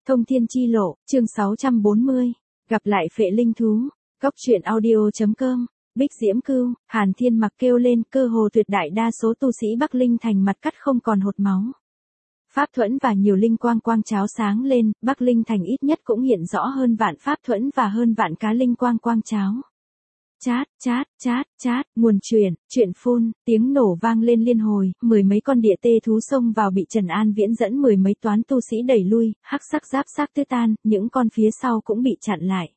Thông thiên chi lộ, chương 640. Gặp lại phệ linh thú. Góc truyện audio.com. Bích Diễm Cưu, Hàn Thiên Mặc kêu lên, cơ hồ tuyệt đại đa số tu sĩ Bắc Linh thành mặt cắt không còn hột máu. Pháp thuẫn và nhiều linh quang quang cháo sáng lên, Bắc Linh thành ít nhất cũng hiện rõ hơn vạn pháp thuẫn và hơn vạn cá linh quang quang cháo. Chát, chát, chát, chát, nguồn chuyện phun, tiếng nổ vang lên liên hồi, mười mấy con địa tê thú xông vào bị Trần An Viễn dẫn mười mấy toán tu sĩ đẩy lui, hắc sắc giáp xác tứ tan, những con phía sau cũng bị chặn lại.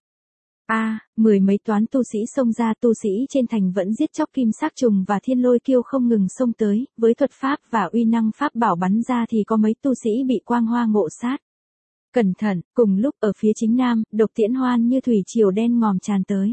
Mười mấy toán tu sĩ xông ra, tu sĩ trên thành vẫn giết chóc kim sắc trùng và thiên lôi kiêu không ngừng xông tới, với thuật pháp và uy năng pháp bảo bắn ra thì có mấy tu sĩ bị quang hoa ngộ sát. Cẩn thận, cùng lúc ở phía chính nam, độc tiễn hoan như thủy triều đen ngòm tràn tới.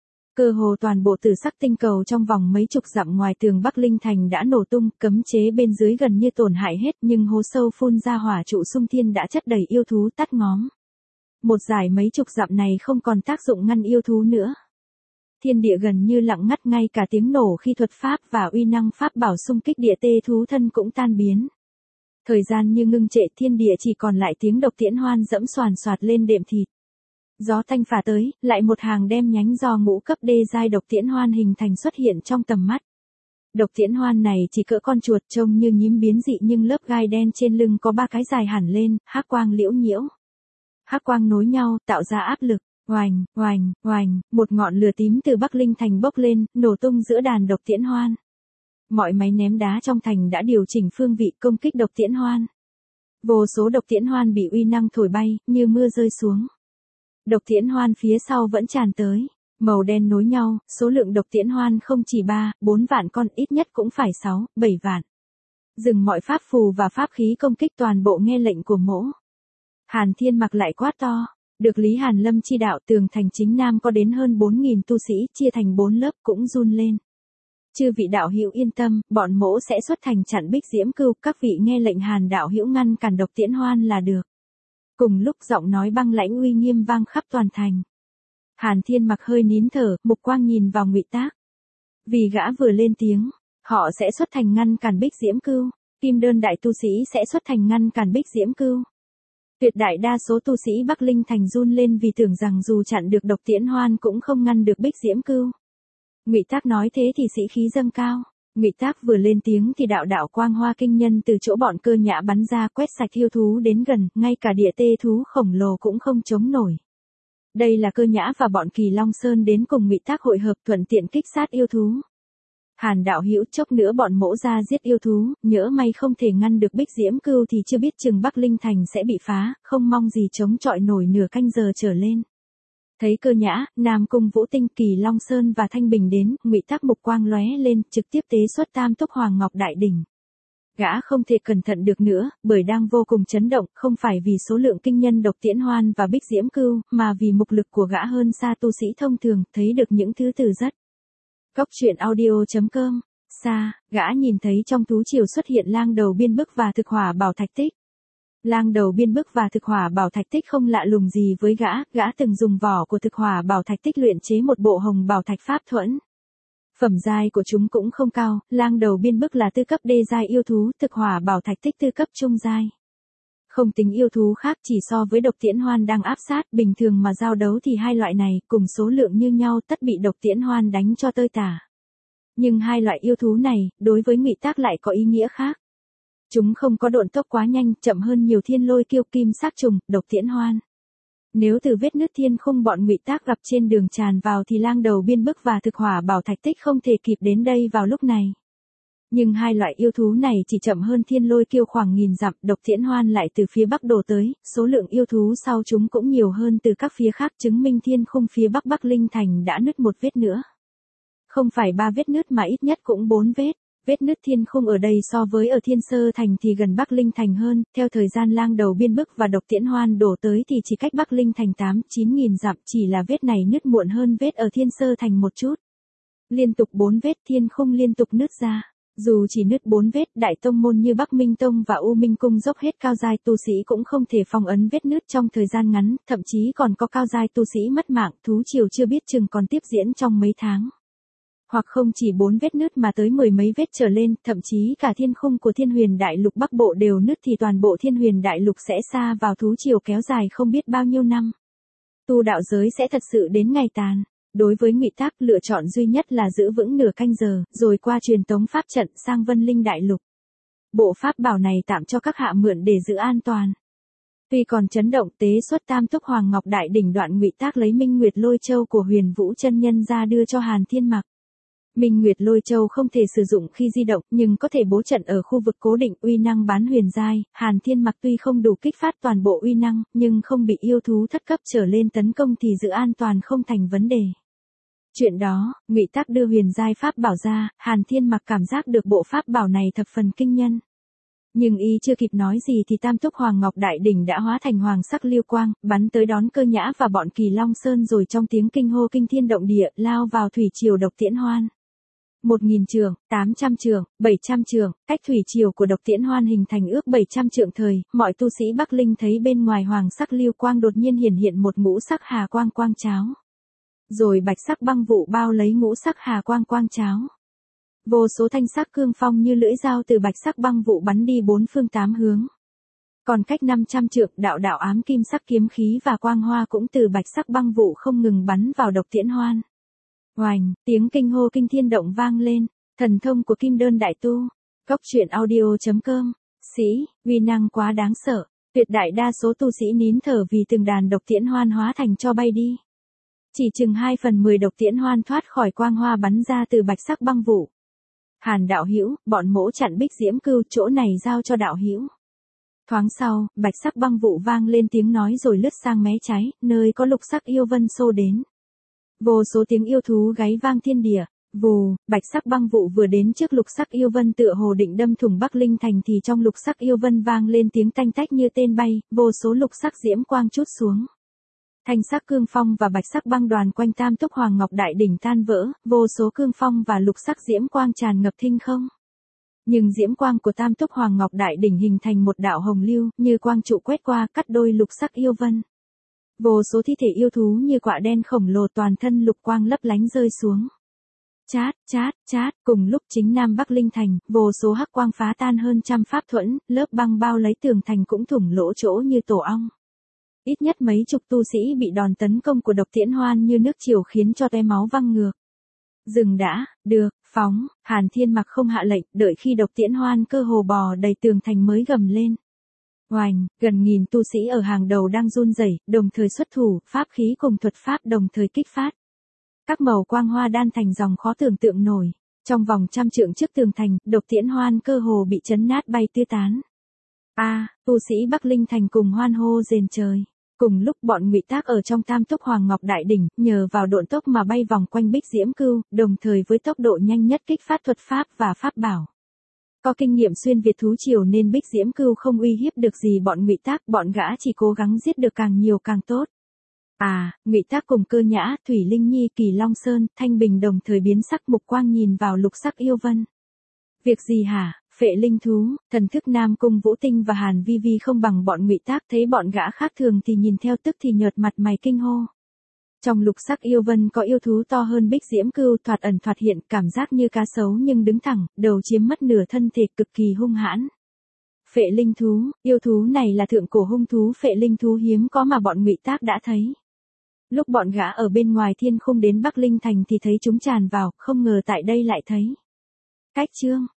Cơ hồ toàn bộ tử sắc tinh cầu trong vòng mấy chục dặm ngoài tường Bắc Linh thành đã nổ tung, cấm chế bên dưới gần như tổn hại hết, nhưng hố sâu phun ra hỏa trụ xung thiên đã chất đầy yêu thú tắt ngóm. Một dải mấy chục dặm này không còn tác dụng ngăn yêu thú nữa. Thiên địa gần như lặng ngắt, ngay cả tiếng nổ khi thuật pháp và uy năng pháp bảo xung kích địa tê thú thân cũng tan biến. Thời gian như ngưng trệ, thiên địa chỉ còn lại tiếng độc tiễn hoan dẫm xoàn xoạt lên đệm thịt. Gió thanh phả tới, lại một hàng đem nhánh do ngũ cấp đê giai độc tiễn hoan hình thành xuất hiện trong tầm mắt. Độc tiễn hoan này chỉ cỡ con chuột, trông như nhím biến dị nhưng lớp gai đen trên lưng có ba cái dài hẳn lên, hắc quang liễu nhiễu. Hắc quang nối nhau, tạo ra áp lực, oành, oành, oành, một ngọn lửa tím từ Bắc Linh thành bốc lên, nổ tung giữa đàn độc tiễn hoan. Mọi máy ném đá trong thành đã điều chỉnh phương vị công kích độc tiễn hoan. Vô số độc tiễn hoan bị uy năng thổi bay, như mưa rơi xuống. Độc tiễn hoan phía sau vẫn tràn tới, màu đen nối nhau, số lượng độc tiễn hoan không chỉ 3, 4 vạn con, ít nhất cũng phải 6, 7 vạn. Dừng mọi pháp phù và pháp khí công kích, toàn bộ nghe lệnh của mỗ. Hàn Thiên Mặc lại quát to, được Lý Hàn Lâm chi đạo, tường thành chính nam có đến hơn 4.000 tu sĩ, chia thành 4 lớp cũng run lên. Chư vị đạo hữu yên tâm, bọn mỗ sẽ xuất thành chặn Bích Diễm Cưu, các vị nghe lệnh Hàn đạo hữu ngăn cản độc tiễn hoan là được. Cùng lúc giọng nói băng lãnh uy nghiêm vang khắp toàn thành. Hàn Thiên Mặc hơi nín thở, mục quang nhìn vào Ngụy Tác. Vì gã vừa lên tiếng, họ sẽ xuất thành ngăn cản Bích Diễm Cưu, Kim Đơn đại tu sĩ sẽ xuất thành ngăn cản Bích Diễm Cưu. Tuyệt đại đa số tu sĩ Bắc Linh thành run lên vì tưởng rằng dù chặn được độc tiễn hoan cũng không ngăn được Bích Diễm Cưu. Ngụy Tác nói thế thì sĩ khí dâng cao. Ngụy Tác vừa lên tiếng thì đạo đạo quang hoa kinh nhân từ chỗ bọn Cơ Nhã bắn ra, quét sạch yêu thú đến gần, ngay cả địa tê thú khổng lồ cũng không chống nổi. Đây là Cơ Nhã và bọn Kỳ Long Sơn đến cùng Ngụy Tác hội hợp, thuận tiện kích sát yêu thú. Hàn đạo hữu, chốc nữa bọn mỗ ra giết yêu thú, nhỡ may không thể ngăn được Bích Diễm Cưu thì chưa biết chừng Bắc Linh thành sẽ bị phá, không mong gì chống chọi nổi nửa canh giờ trở lên. Thấy Cơ Nhã, Nam Cung Vũ Tinh, Kỳ Long Sơn và Thanh Bình đến, Ngụy Tác mục quang lóe lên, trực tiếp tế xuất Tam Túc Hoàng Ngọc Đại Đỉnh. Gã không thể cẩn thận được nữa, bởi đang vô cùng chấn động, không phải vì số lượng kinh nhân độc tiễn hoan và Bích Diễm Cưu, mà vì mục lực của gã hơn xa tu sĩ thông thường, thấy được những thứ từ rất. Góc truyện audio.com. Xa, gã nhìn thấy trong thú triều xuất hiện lang đầu biên bức và thực hỏa bảo thạch tích. Lang đầu biên bức và thực hỏa bảo thạch tích không lạ lùng gì với gã từng dùng vỏ của thực hỏa bảo thạch tích luyện chế một bộ hồng bảo thạch pháp thuẫn. Phẩm giai của chúng cũng không cao, lang đầu biên bức là tư cấp đê giai yêu thú, thực hỏa bảo thạch tích tư cấp trung giai. Không tính yêu thú khác, chỉ so với độc tiễn hoan đang áp sát, bình thường mà giao đấu thì hai loại này cùng số lượng như nhau tất bị độc tiễn hoan đánh cho tơi tả. Nhưng hai loại yêu thú này, đối với Ngụy Tác lại có ý nghĩa khác. Chúng không có độn tốc quá nhanh, chậm hơn nhiều thiên lôi kiêu, kim sắc trùng, độc tiễn hoan. Nếu từ vết nứt thiên khung bọn Ngụy Tác gặp trên đường tràn vào thì lang đầu biên bức và thực hỏa bảo thạch tích không thể kịp đến đây vào lúc này. Nhưng hai loại yêu thú này chỉ chậm hơn thiên lôi kiêu khoảng 1000 dặm, độc tiễn hoan lại từ phía bắc đổ tới, số lượng yêu thú sau chúng cũng nhiều hơn từ các phía khác, chứng minh thiên khung phía bắc Bắc Linh thành đã nứt một vết nữa. Không phải 3 vết nứt mà ít nhất cũng 4 vết. Vết nứt thiên khung ở đây so với ở Thiên Sơ thành thì gần Bắc Linh thành hơn, theo thời gian lang đầu biên bức và độc tiễn hoan đổ tới thì chỉ cách Bắc Linh thành 8-9 nghìn dặm, chỉ là vết này nứt muộn hơn vết ở Thiên Sơ thành một chút. Liên tục 4 vết thiên khung liên tục nứt ra. Dù chỉ nứt 4 vết, đại tông môn như Bắc Minh Tông và U Minh Cung dốc hết cao giai tu sĩ cũng không thể phong ấn vết nứt trong thời gian ngắn, thậm chí còn có cao giai tu sĩ mất mạng, thú triều chưa biết chừng còn tiếp diễn trong mấy tháng. Hoặc không chỉ 4 vết nứt mà tới 10 mấy vết trở lên, thậm chí cả thiên khung của Thiên Huyền Đại Lục Bắc Bộ đều nứt thì toàn bộ Thiên Huyền Đại Lục sẽ sa vào thú triều kéo dài không biết bao nhiêu năm. Tu đạo giới sẽ thật sự đến ngày tàn. Đối với Ngụy Tác, lựa chọn duy nhất là giữ vững nửa canh giờ, rồi qua truyền tống pháp trận sang Vân Linh Đại Lục. Bộ pháp bảo này tạm cho các hạ mượn để giữ an toàn. Tuy còn chấn động, tế xuất Tam Túc Hoàng Ngọc Đại Đỉnh đoạn, Ngụy Tác lấy Minh Nguyệt Lôi Châu của Huyền Vũ chân nhân ra đưa cho Hàn Thiên Mặc. Minh Nguyệt Lôi Châu không thể sử dụng khi di động, nhưng có thể bố trận ở khu vực cố định, uy năng bán huyền giai. Hàn Thiên Mặc tuy không đủ kích phát toàn bộ uy năng, nhưng không bị yêu thú thất cấp trở lên tấn công thì giữ an toàn không thành vấn đề. Chuyện đó, Ngụy Tác đưa huyền giai pháp bảo ra, Hàn Thiên Mặc cảm giác được bộ pháp bảo này thập phần kinh nhân. Nhưng y chưa kịp nói gì thì Tam Túc Hoàng Ngọc Đại Đỉnh đã hóa thành hoàng sắc lưu quang, bắn tới đón Cơ Nhã và bọn Kỳ Long Sơn, rồi trong tiếng kinh hô kinh thiên động địa, lao vào thủy triều Độc Tiễn Hoan. 1000 trượng, 800 trượng, 700 trượng, cách thủy triều của Độc Tiễn Hoan hình thành ước 700 trượng thời, mọi tu sĩ Bắc Linh thấy bên ngoài hoàng sắc lưu quang đột nhiên hiện một ngũ sắc hà quang quang cháo. Rồi bạch sắc băng vụ bao lấy ngũ sắc hà quang quang cháo. Vô số thanh sắc cương phong như lưỡi dao từ bạch sắc băng vụ bắn đi bốn phương tám hướng. Còn cách 500 trượng, đạo đạo ám kim sắc kiếm khí và quang hoa cũng từ bạch sắc băng vụ không ngừng bắn vào Độc Tiễn Hoan. Oành, tiếng kinh hô kinh thiên động vang lên, thần thông của Kim Đơn Đại Tu. Góc truyện audio.com. Sĩ, uy năng quá đáng sợ, tuyệt đại đa số tu sĩ nín thở vì từng đàn Độc Tiễn Hoan hóa thành cho bay đi. Chỉ chừng 2/10 Độc Tiễn Hoan thoát khỏi quang hoa bắn ra từ bạch sắc băng vụ. Hàn đạo hữu, bọn mỗ chặn Bích Diễm Cưu, chỗ này giao cho đạo hữu. Thoáng sau, bạch sắc băng vụ vang lên tiếng nói rồi lướt sang mé trái, nơi có lục sắc yêu vân xô đến. Vô số tiếng yêu thú gáy vang thiên địa. Vù, bạch sắc băng vụ vừa đến trước lục sắc yêu vân tựa hồ định đâm thủng Bắc Linh thành thì trong lục sắc yêu vân vang lên tiếng tanh tách như tên bay, vô số lục sắc diễm quang trút xuống. Thanh sắc cương phong và bạch sắc băng đoàn quanh Tam Túc Hoàng Ngọc Đại Đỉnh tan vỡ, vô số cương phong và lục sắc diễm quang tràn ngập thinh không. Nhưng diễm quang của Tam Túc Hoàng Ngọc Đại Đỉnh hình thành một đạo hồng lưu, như quang trụ quét qua, cắt đôi lục sắc yêu vân. Vô số thi thể yêu thú như quạ đen khổng lồ toàn thân lục quang lấp lánh rơi xuống. Chát, chát, chát, cùng lúc chính Nam Bắc Linh thành, vô số hắc quang phá tan hơn trăm pháp thuẫn, lớp băng bao lấy tường thành cũng thủng lỗ chỗ như tổ ong. Ít nhất mấy chục tu sĩ bị đòn tấn công của Độc Tiễn Hoan như nước triều khiến cho tóe máu văng ngược. Dừng đã, được, phóng, Hàn Thiên Mặc không hạ lệnh, đợi khi Độc Tiễn Hoan cơ hồ bò đầy tường thành mới gầm lên. Oành, gần nghìn tu sĩ ở hàng đầu đang run rẩy, đồng thời xuất thủ, pháp khí cùng thuật pháp đồng thời kích phát. Các màu quang hoa đan thành dòng khó tưởng tượng nổi. Trong vòng 100 trượng trước tường thành, Độc Tiễn Hoan cơ hồ bị chấn nát bay tứ tán. Tu sĩ Bắc Linh thành cùng hoan hô rền trời. Cùng lúc bọn Ngụy Tác ở trong Tam Túc Hoàng Ngọc Đại Đỉnh, nhờ vào độn tốc mà bay vòng quanh Bích Diễm Cưu, đồng thời với tốc độ nhanh nhất kích phát thuật pháp và pháp bảo. Có kinh nghiệm xuyên Việt thú triều nên Bích Diễm Cưu không uy hiếp được gì bọn Ngụy Tác, bọn gã chỉ cố gắng giết được càng nhiều càng tốt. Ngụy Tác cùng Cơ Nhã, Thủy Linh Nhi, Kỳ Long Sơn, Thanh Bình đồng thời biến sắc, mục quang nhìn vào lục sắc yêu vân. Việc gì hả? Phệ linh thú, thần thức Nam Cung Vũ Tinh và Hàn Vi Vi không bằng bọn Ngụy Tác, thấy bọn gã khác thường thì nhìn theo tức thì nhợt mặt mày kinh hô. Trong lục sắc yêu vân có yêu thú to hơn Bích Diễm Cưu, thoạt ẩn thoạt hiện, cảm giác như cá sấu nhưng đứng thẳng, đầu chiếm mất nửa thân thể, cực kỳ hung hãn. Phệ linh thú, yêu thú này là thượng cổ hung thú, phệ linh thú hiếm có mà bọn Ngụy Tác đã thấy. Lúc bọn gã ở bên ngoài thiên khung đến Bắc Linh thành thì thấy chúng tràn vào, không ngờ tại đây lại thấy. Cách chương